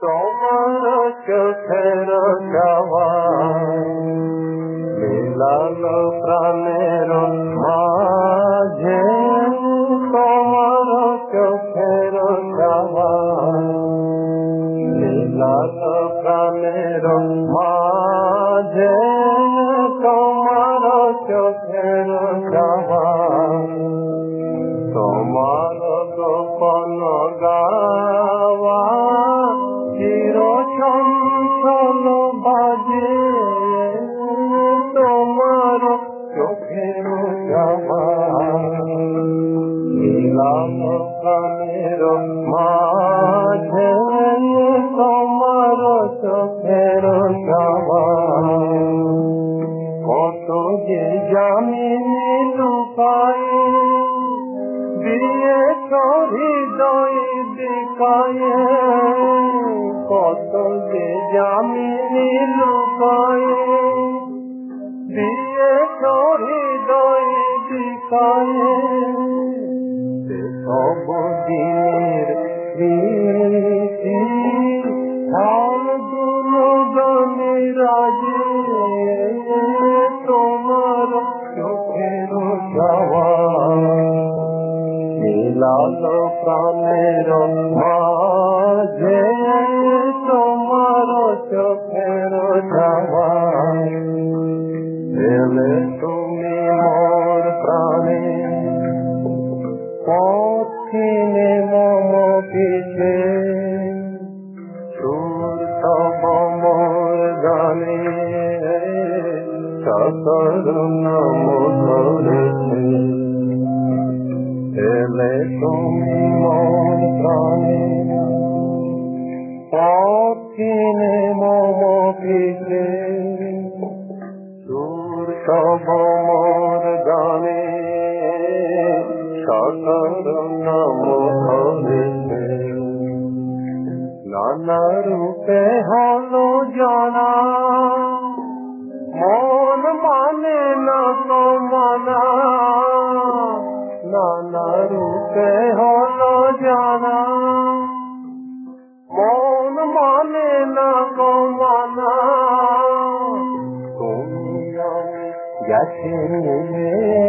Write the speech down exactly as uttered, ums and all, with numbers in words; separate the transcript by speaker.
Speaker 1: তোমার চোখের চাওয়া মিলালো প্রাণের মাঝে, তোমার চোখের চাওয়া মিলালো প্রাণের মাঝে, তোমার চোখের চাওয়া তোমার গোপন গাওয়া চির চঞ্চল বাজে, তোমার চোখের চাওয়া মিলালো প্রাণের মাঝে, তোমার চোখের চাওয়া কত যে জামিনে লুকায়ে দিয়ে হৃদয় দিকায়ে, কত যে জামিনে লুকায়ে দিয়ে হৃদয় দিকায়ে, সব দিনের স্মৃতি ঢাল দুলো গানে রাজে, তোমার চোখের চাওয়া মিলালো প্রাণের মাঝে, তোমার চোখের চাওয়া এলে তুমি মোর প্রাণে পথিনে মম পিছে, সুর তব মোর গানে সকরুণ মধুরেছে, এলে তুমি মোর প্রাণে পথিনে মম পিছে, সুর তব মোর গানে সকরুণ মধুরেছে, নানা রূপে হলো জানা মন মানে না তো মানা, নানা রূপে হলো জানা মন মানে না তো মানা, তুমি আমি গেছে